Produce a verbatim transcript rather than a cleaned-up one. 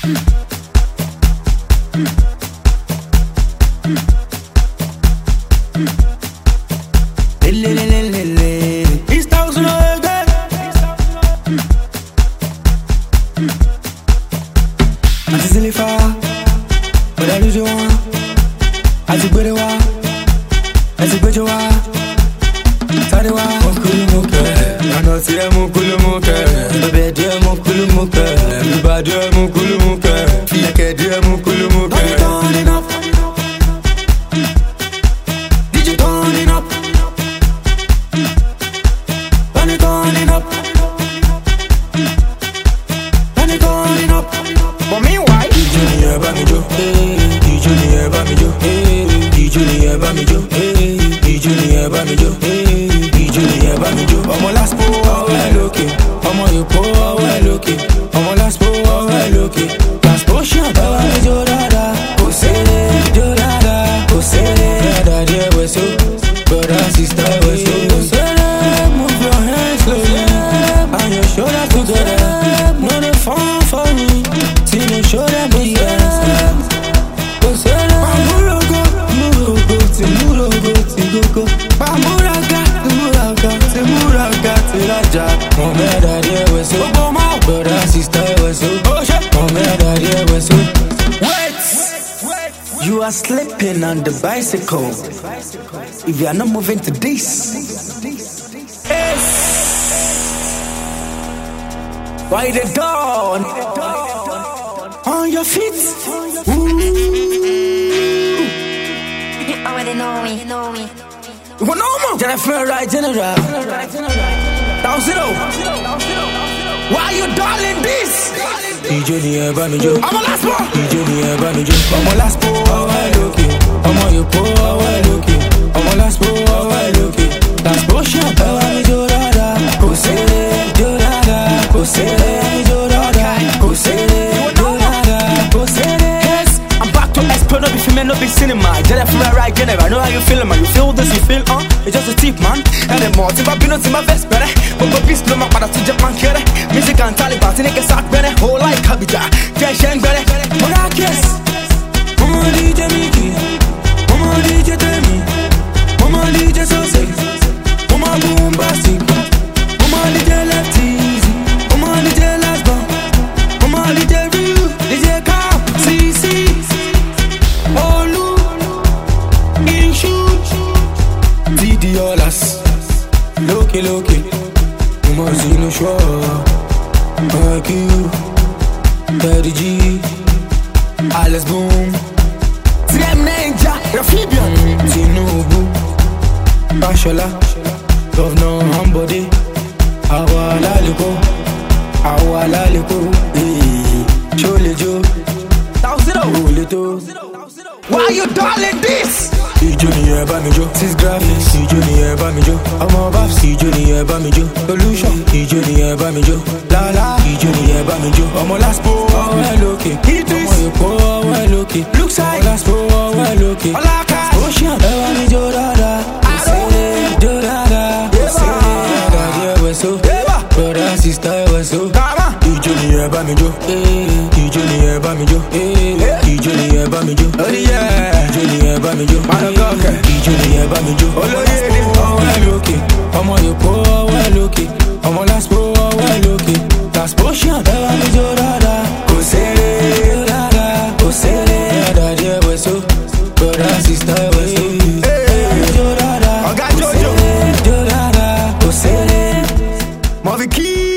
You are slipping on the bicycle. If you are not moving to this, yes. Why they gone? On your feet. Ooh. You already know me, know me. You want no more? Jennifer, right, General. Down zero. Why you darling this? D J ni ẹ bá mi jó. I'm a last one. D J ni ẹ bá mi jó. I'm a last one. Ọwọ́ ẹ lókè, ọmọ Èkó ọwọ́ ẹ lókè, ọmọ lásìkò ọwọ́ ẹ lókè. Lásìkò ṣe ẹ bá mi jó dáadáa. Kò ṣeré jó dáadáa. Kò ṣeré jó dáadáa. Kò ṣeré jó dáadáa. Kò ṣeré. Yes, I'm back to explore, no be film, no be cinema. Get it from right, get it. I know how you feel, man. You feel this, you feel, uh. It's just a tip, man. And the more, timba bino, timba vest, better. But the beast, no man, but I see Japan, kere. Music and Taliban, think it's out, better. Whole like Kabija, Jen, better. Maracas. Mama D J Mickey, Mama D J Temi, Mama D J Sose, Mama Boombastic, Mama D J Left Easy, Mama D J Lasba, Mama D J View, D J Cap, C C, Olu, Inshu, D D Olas, Loki Loki, Mama Zino Shore, I Q, Daddy G, Alice Boom, T M Ninja, Rafibian, Tinubu, Bashola, Governor Hambody, Awalaliko, Awalaliko, Cholejo, Thousand Oleto. Why you darling this? D J ni ẹ bá mi jó. Six graphics. D J ni ẹ bá mi jó. Ọmọ Babs. D J ni ẹ bá mi jó. Solution. D J ni ẹ bá mi jó. Lala. D J ni ẹ bá mi jó. Ọmọ Laspo. Ọwọ́ ẹ lókè. Ọmọ Èkó ọwọ́ ẹ lókè. Brookside. Ọmọ Laspo ọwọ́ ẹ lókè. Ọláka. Ocean. Ẹ bá mi jó dáadáa. Òṣèré jó dáadáa. Òṣèré dàdí ẹ wẹ̀ so. Brother sister ẹ wẹ̀ so. D J ni ẹ bá mi jó. D J ni ẹ bá mi jó. D J ni ẹ bá mi jó. D J ni ẹ bá mi jó. D J ni ẹ bá mi jó. Ọwọ́ ẹ lókè. Ọmọ Èkó ọwọ́ ẹ lókè. Ọmọ Laspo ọwọ́ ẹ lókè. Laspo ṣàn ẹ bá mi jó dáadáa. Kò ṣeré jó dáadáa. Kò ṣeré dàdí ẹ wẹ̀ so. Brother sister ẹ wẹ̀ so. Ọ̀gá Jojo. Jó dáadáa. Kò ṣeré. Mọ̀fí kí.